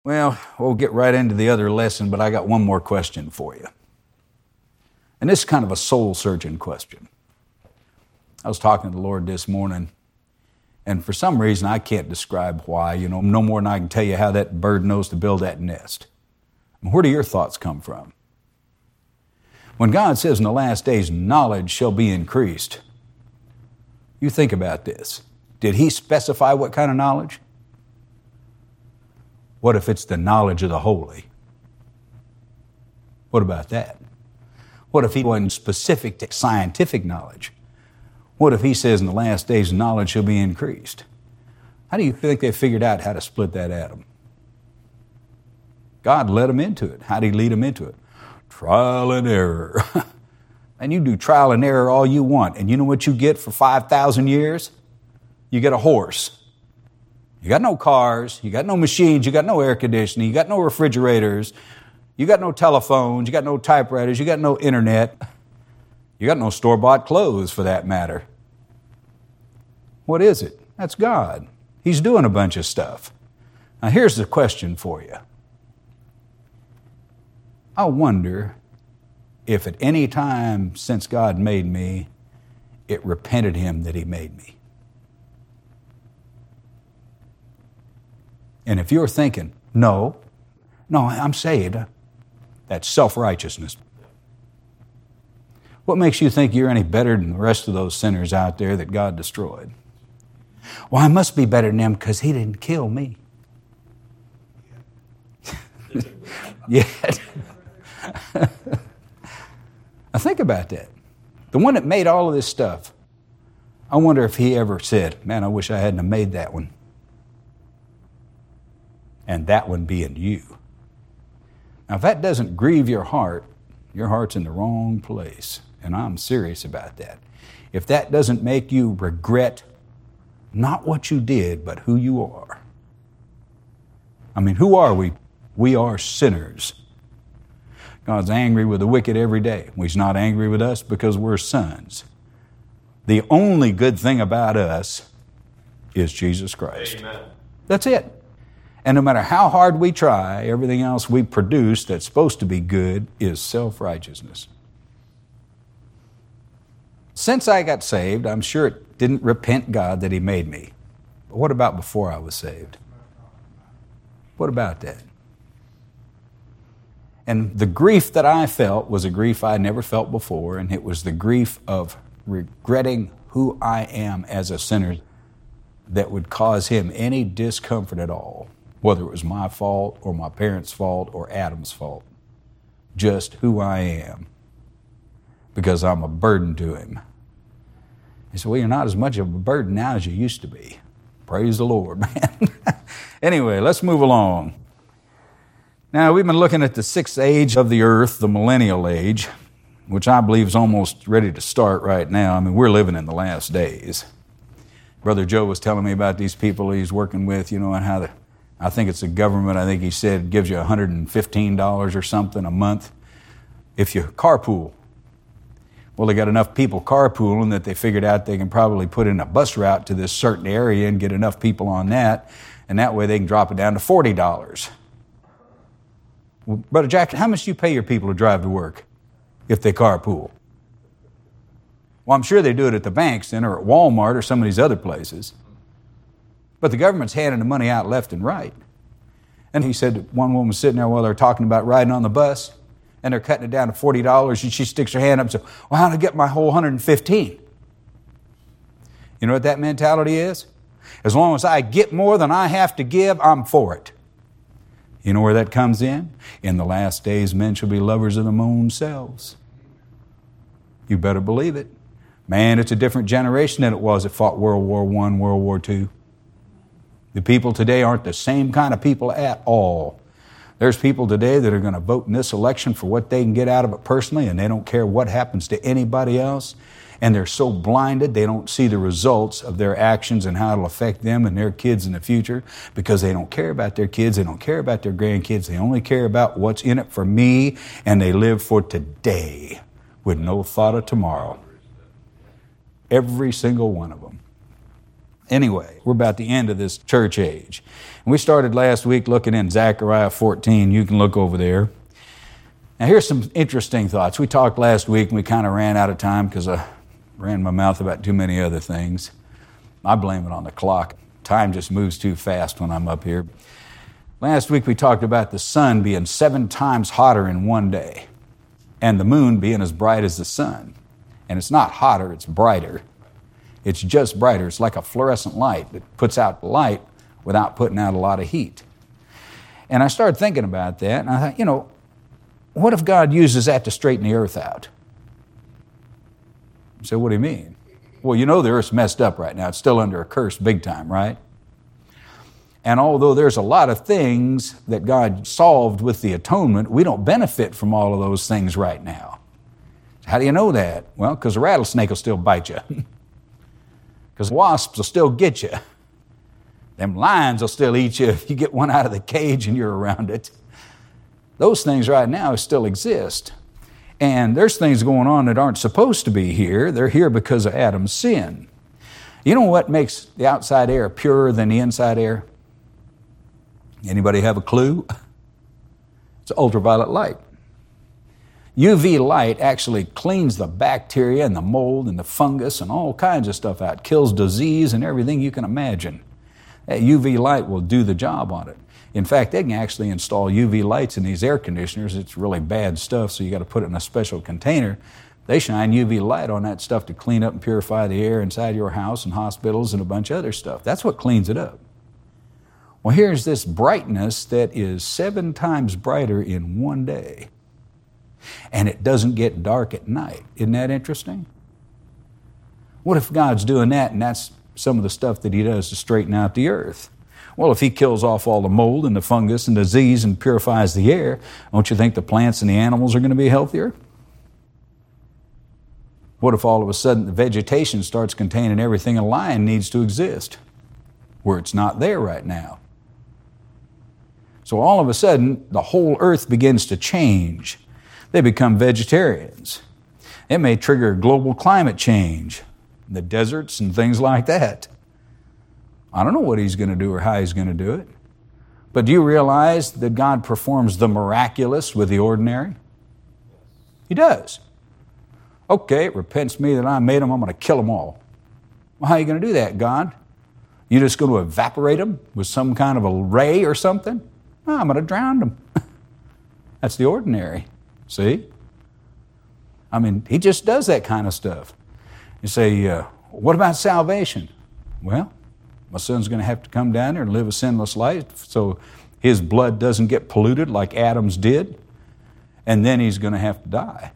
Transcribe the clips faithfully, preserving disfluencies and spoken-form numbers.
Well, we'll get right into the other lesson, but I got one more question for you. And this is kind of a soul-searching question. I was talking to the Lord this morning, and for some reason I can't describe why, you know, no more than I can tell you how that bird knows to build that nest. Where do your thoughts come from? When God says in the last days, knowledge shall be increased, you think about this. Did He specify what kind of knowledge? What if it's the knowledge of the holy? What about that? What if He wasn't specific to scientific knowledge? What if He says in the last days knowledge shall be increased? How do you think they figured out how to split that atom? God led them into it. How did He lead them into it? Trial and error. And you do trial and error all you want. And you know what you get for five thousand years? You get a horse. You got no cars, you got no machines, you got no air conditioning, you got no refrigerators, you got no telephones, you got no typewriters, you got no internet, you got no store-bought clothes for that matter. What is it? That's God. He's doing a bunch of stuff. Now here's the question for you. I wonder if at any time since God made me, it repented Him that He made me. And if you're thinking, no, no, I'm saved, that's self-righteousness. What makes you think you're any better than the rest of those sinners out there that God destroyed? Well, I must be better than them because He didn't kill me. Yet. Now think about that. The one that made all of this stuff, I wonder if He ever said, man, I wish I hadn't have made that one. And that one being you. Now, if that doesn't grieve your heart, your heart's in the wrong place. And I'm serious about that. If that doesn't make you regret not what you did, but who you are. I mean, who are we? We are sinners. God's angry with the wicked every day. He's not angry with us because we're sons. The only good thing about us is Jesus Christ. Amen. That's it. And no matter how hard we try, everything else we produce that's supposed to be good is self-righteousness. Since I got saved, I'm sure it didn't repent God that He made me. But what about before I was saved? What about that? And the grief that I felt was a grief I never felt before, and it was the grief of regretting who I am as a sinner that would cause Him any discomfort at all. Whether it was my fault or my parents' fault or Adam's fault. Just who I am. Because I'm a burden to Him. He said, well, you're not as much of a burden now as you used to be. Praise the Lord, man. Anyway, let's move along. Now, we've been looking at the sixth age of the earth, the millennial age, which I believe is almost ready to start right now. I mean, we're living in the last days. Brother Joe was telling me about these people he's working with, you know, and how the I think it's the government, I think he said, gives you one hundred fifteen dollars or something a month if you carpool. Well, they got enough people carpooling that they figured out they can probably put in a bus route to this certain area and get enough people on that, and that way they can drop it down to forty dollars. Well, Brother Jack, how much do you pay your people to drive to work if they carpool? Well, I'm sure they do it at the banks then, or at Walmart or some of these other places. But the government's handing the money out left and right. And he said one woman was sitting there while they were talking about riding on the bus, and they're cutting it down to forty dollars, and she sticks her hand up and says, well, how do I get my whole one hundred fifteen? You know what that mentality is? As long as I get more than I have to give, I'm for it. You know where that comes in? In the last days, men shall be lovers of their own selves. You better believe it. Man, it's a different generation than it was that fought World War One, World War Two. The people today aren't the same kind of people at all. There's people today that are going to vote in this election for what they can get out of it personally, and they don't care what happens to anybody else. And they're so blinded, they don't see the results of their actions and how it'll affect them and their kids in the future, because they don't care about their kids, they don't care about their grandkids, they only care about what's in it for me, and they live for today with no thought of tomorrow. Every single one of them. Anyway, we're about the end of this church age. And we started last week looking in Zechariah fourteen. You can look over there. Now here's some interesting thoughts. We talked last week and we kind of ran out of time because I ran my mouth about too many other things. I blame it on the clock. Time just moves too fast when I'm up here. Last week we talked about the sun being seven times hotter in one day and the moon being as bright as the sun. And it's not hotter, it's brighter. It's just brighter. It's like a fluorescent light that puts out light without putting out a lot of heat. And I started thinking about that, and I thought, you know, what if God uses that to straighten the earth out? You say, what do you mean? Well, you know the earth's messed up right now. It's still under a curse big time, right? And although there's a lot of things that God solved with the atonement, we don't benefit from all of those things right now. How do you know that? Well, because a rattlesnake will still bite you. Because wasps will still get you. Them lions will still eat you if you get one out of the cage and you're around it. Those things right now still exist. And there's things going on that aren't supposed to be here. They're here because of Adam's sin. You know what makes the outside air purer than the inside air? Anybody have a clue? It's ultraviolet light. U V light actually cleans the bacteria and the mold and the fungus and all kinds of stuff out. Kills disease and everything you can imagine. That U V light will do the job on it. In fact, they can actually install U V lights in these air conditioners. It's really bad stuff, so you got to put it in a special container. They shine U V light on that stuff to clean up and purify the air inside your house and hospitals and a bunch of other stuff. That's what cleans it up. Well, here's this brightness that is seven times brighter in one day. And it doesn't get dark at night. Isn't that interesting? What if God's doing that and that's some of the stuff that He does to straighten out the earth? Well, if He kills off all the mold and the fungus and disease and purifies the air, don't you think the plants and the animals are going to be healthier? What if all of a sudden the vegetation starts containing everything a lion needs to exist, where it's not there right now? So all of a sudden, the whole earth begins to change. They become vegetarians. It may trigger global climate change, the deserts and things like that. I don't know what He's going to do or how He's going to do it. But do you realize that God performs the miraculous with the ordinary? He does. Okay, it repents me that I made them, I'm going to kill them all. Well, how are you going to do that, God? You just going to evaporate them with some kind of a ray or something? No, I'm going to drown them. That's the ordinary. See? I mean, He just does that kind of stuff. You say, uh, what about salvation? Well, my Son's going to have to come down there and live a sinless life so His blood doesn't get polluted like Adam's did, and then He's going to have to die.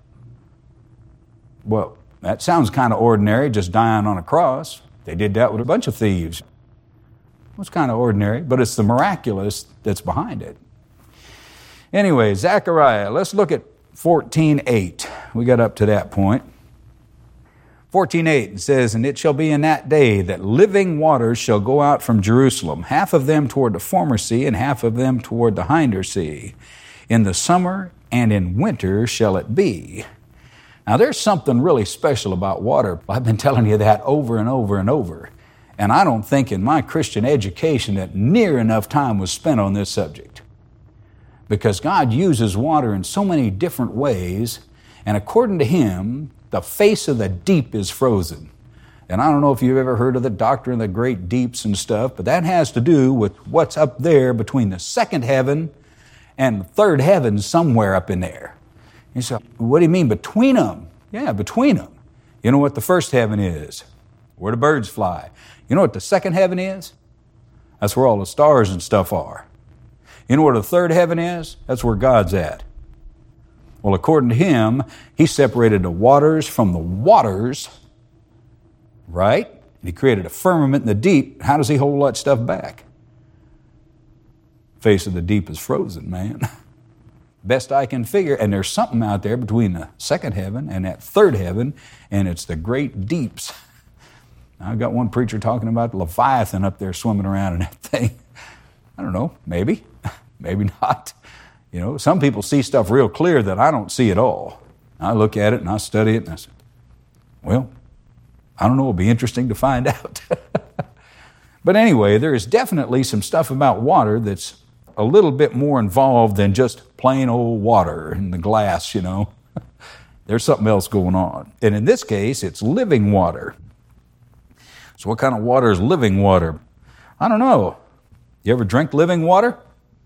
Well, that sounds kind of ordinary, just dying on a cross. They did that with a bunch of thieves. Well, it's kind of ordinary, but it's the miraculous that's behind it. Anyway, Zechariah, let's look at fourteen eight. We got up to that point. fourteen eight, it says, "And it shall be in that day that living waters shall go out from Jerusalem, half of them toward the former sea, and half of them toward the hinder sea. In the summer and in winter shall it be." Now, there's something really special about water. I've been telling you that over and over and over. And I don't think in my Christian education that near enough time was spent on this subject. Because God uses water in so many different ways, and according to Him, the face of the deep is frozen. And I don't know if you've ever heard of the doctrine of the great deeps and stuff, but that has to do with what's up there between the second heaven and the third heaven, somewhere up in there. You say, what do you mean between them? Yeah, between them. You know what the first heaven is? Where the birds fly. You know what the second heaven is? That's where all the stars and stuff are. You know where the third heaven is? That's where God's at. Well, according to Him, He separated the waters from the waters, right? And He created a firmament in the deep. How does He hold that stuff back? Face of the deep is frozen, man. Best I can figure, and there's something out there between the second heaven and that third heaven, and it's the great deeps. I've got one preacher talking about Leviathan up there swimming around in that thing. I don't know, maybe, maybe not. You know, some people see stuff real clear that I don't see at all. I look at it and I study it and I say, well, I don't know, it'll be interesting to find out. But anyway, there is definitely some stuff about water that's a little bit more involved than just plain old water in the glass, you know. There's something else going on. And in this case, it's living water. So what kind of water is living water? I don't know. You ever drink living water?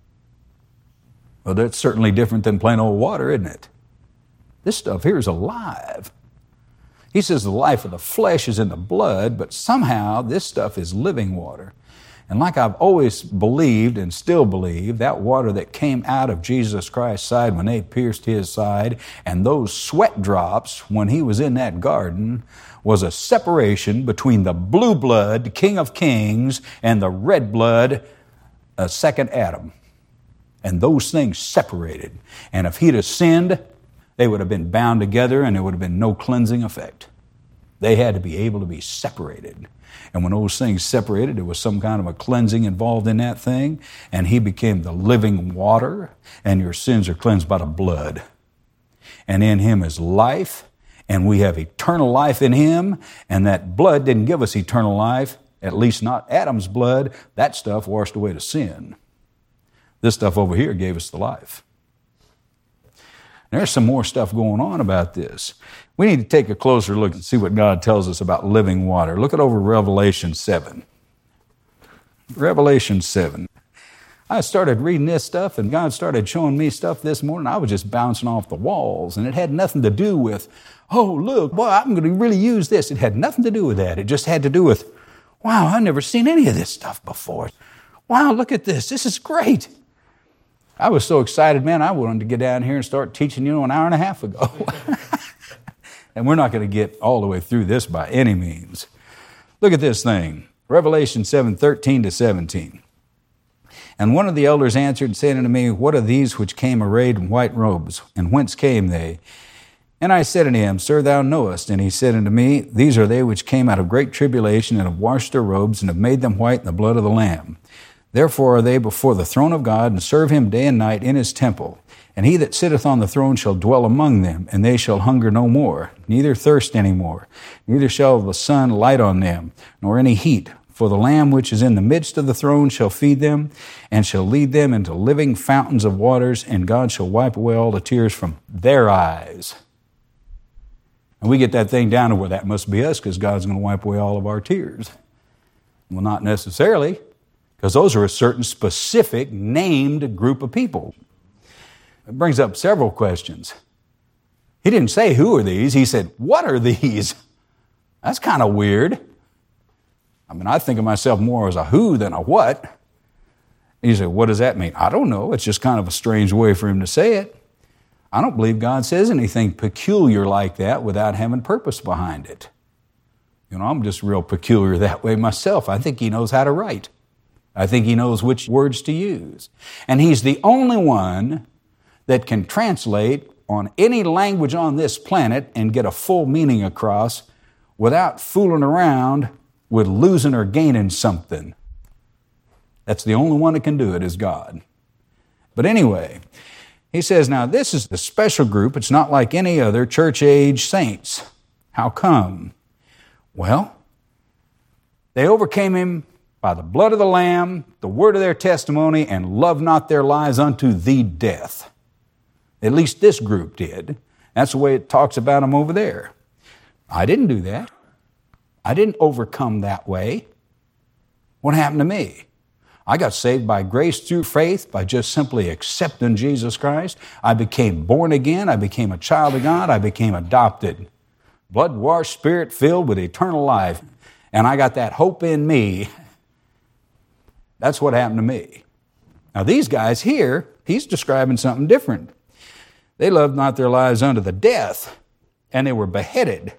Well, that's certainly different than plain old water, isn't it? This stuff here is alive. He says the life of the flesh is in the blood, but somehow this stuff is living water. And like I've always believed and still believe, that water that came out of Jesus Christ's side when they pierced his side, and those sweat drops when he was in that garden, was a separation between the blue blood, King of Kings, and the red blood, a second Adam. And those things separated. And if he'd have sinned, they would have been bound together and there would have been no cleansing effect. They had to be able to be separated. And when those things separated, there was some kind of a cleansing involved in that thing, and he became the living water, and your sins are cleansed by the blood. And in him is life, and we have eternal life in him, and that blood didn't give us eternal life, at least not Adam's blood. That stuff washed away the sin. This stuff over here gave us the life. There's some more stuff going on about this. We need to take a closer look and see what God tells us about living water. Look at over Revelation seven. Revelation seven. I started reading this stuff, and God started showing me stuff this morning. I was just bouncing off the walls, and it had nothing to do with, oh, look, boy, I'm going to really use this. It had nothing to do with that. It just had to do with, wow, I've never seen any of this stuff before. Wow, look at this. This is great. I was so excited, man, I wanted to get down here and start teaching you an hour and a half ago. And we're not going to get all the way through this by any means. Look at this thing. Revelation seven, thirteen to seventeen. And one of the elders answered, saying unto me, what are these which came arrayed in white robes? And whence came they? And I said unto him, Sir, thou knowest. And he said unto me, These are they which came out of great tribulation, and have washed their robes, and have made them white in the blood of the Lamb. Therefore are they before the throne of God, and serve him day and night in his temple. And he that sitteth on the throne shall dwell among them, and they shall hunger no more, neither thirst any more. Neither shall the sun light on them, nor any heat. For the Lamb which is in the midst of the throne shall feed them, and shall lead them into living fountains of waters, and God shall wipe away all the tears from their eyes. And we get that thing down to where that must be us, because God's going to wipe away all of our tears. Well, not necessarily, because those are a certain specific named group of people. It brings up several questions. He didn't say, who are these? He said, what are these? That's kind of weird. I mean, I think of myself more as a who than a what. He said, what does that mean? I don't know. It's just kind of a strange way for him to say it. I don't believe God says anything peculiar like that without having purpose behind it. You know, I'm just real peculiar that way myself. I think he knows how to write. I think he knows which words to use. And he's the only one that can translate on any language on this planet and get a full meaning across without fooling around with losing or gaining something. That's the only one that can do it, is God. But anyway, he says, now this is a special group. It's not like any other church-age saints. How come? Well, they overcame him by the blood of the Lamb, the word of their testimony, and loved not their lives unto the death. At least this group did. That's the way it talks about them over there. I didn't do that. I didn't overcome that way. What happened to me? I got saved by grace through faith, by just simply accepting Jesus Christ. I became born again. I became a child of God. I became adopted. Blood-washed, spirit-filled with eternal life. And I got that hope in me. That's what happened to me. Now these guys here, he's describing something different. They loved not their lives unto the death, and they were beheaded.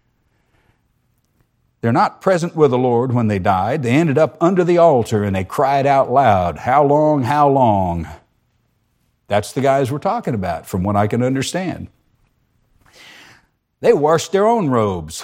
They're not present with the Lord when they died. They ended up under the altar, and they cried out loud, how long, how long? That's the guys we're talking about, from what I can understand. They washed their own robes.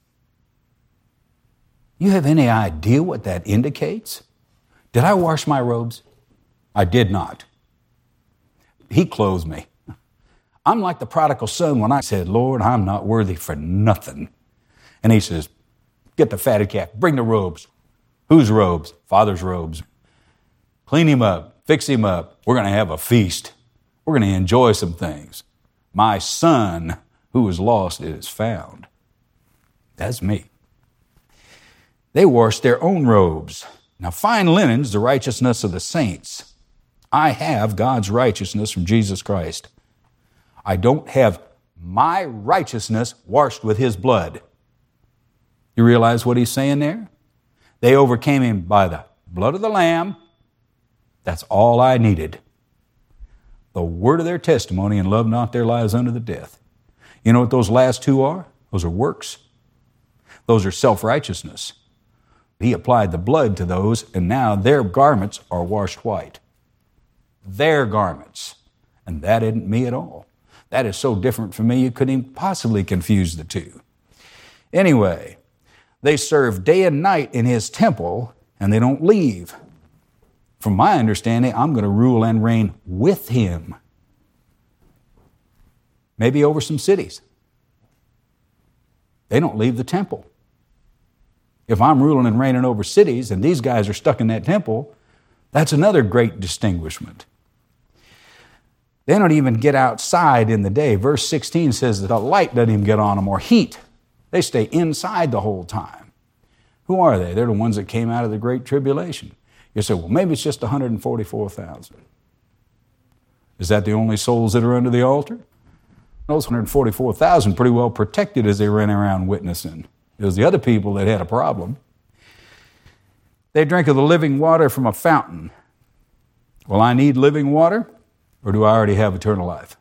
You have any idea what that indicates? Did I wash my robes? I did not. He clothed me. I'm like the prodigal son when I said, Lord, I'm not worthy for nothing. And he says, get the fatted calf, bring the robes. Whose robes? Father's robes. Clean him up. Fix him up. We're going to have a feast. We're going to enjoy some things. My son who was lost is found. That's me. They washed their own robes. Now, fine linen's the righteousness of the saints. I have God's righteousness from Jesus Christ. I don't have my righteousness washed with his blood. You realize what he's saying there? They overcame him by the blood of the Lamb. That's all I needed. The word of their testimony, and love not their lives unto the death. You know what those last two are? Those are works. Those are self-righteousness. He applied the blood to those, and now their garments are washed white. Their garments. And that isn't me at all. That is so different from me, you couldn't even possibly confuse the two. Anyway, they serve day and night in his temple, and they don't leave. From my understanding, I'm going to rule and reign with him. Maybe over some cities. They don't leave the temple. If I'm ruling and reigning over cities and these guys are stuck in that temple, that's another great distinguishment. They don't even get outside in the day. Verse sixteen says that the light doesn't even get on them or heat. They stay inside the whole time. Who are they? They're the ones that came out of the Great Tribulation. You say, well, maybe it's just one hundred forty-four thousand. Is that the only souls that are under the altar? Those one hundred forty-four thousand pretty well protected as they ran around witnessing. It was the other people that had a problem. They drink of the living water from a fountain. Well, I need living water, or do I already have eternal life?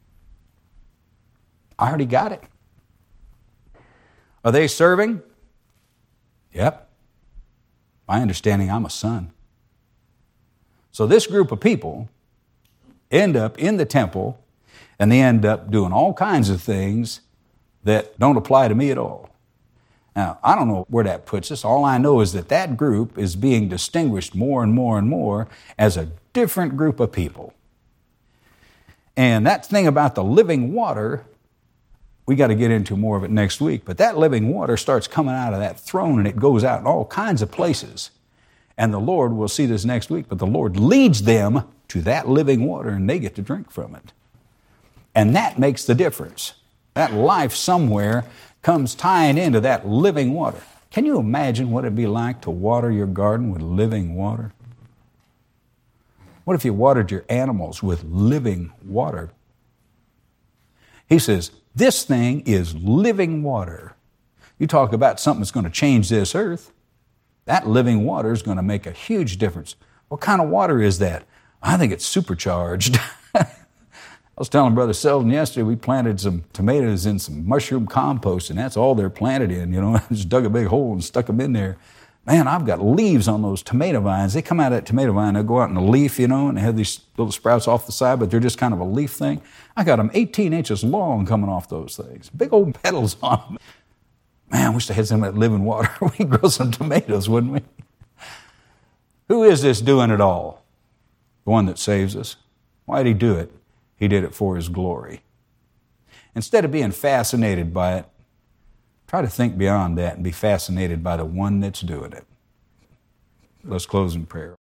I already got it. Are they serving? Yep. My understanding, I'm a son. So this group of people end up in the temple, and they end up doing all kinds of things that don't apply to me at all. Now, I don't know where that puts us. All I know is that that group is being distinguished more and more and more as a different group of people. And that thing about the living water, we got to get into more of it next week, but that living water starts coming out of that throne and it goes out in all kinds of places. And the Lord, we'll see this next week, but the Lord leads them to that living water and they get to drink from it. And that makes the difference. That life somewhere comes tying into that living water. Can you imagine what it'd be like to water your garden with living water? What if you watered your animals with living water? He says, this thing is living water. You talk about something that's going to change this earth. That living water is going to make a huge difference. What kind of water is that? I think it's supercharged. I was telling Brother Selden yesterday, we planted some tomatoes in some mushroom compost, and that's all they're planted in. You know, I just dug a big hole and stuck them in there. Man, I've got leaves on those tomato vines. They come out of that tomato vine, they'll go out in a leaf, you know, and they have these little sprouts off the side, but they're just kind of a leaf thing. I got them eighteen inches long coming off those things. Big old petals on them. Man, I wish I had some of that living water. We'd grow some tomatoes, wouldn't we? Who is this doing it all? The one that saves us. Why did he do it? He did it for his glory. Instead of being fascinated by it, try to think beyond that and be fascinated by the one that's doing it. Let's close in prayer.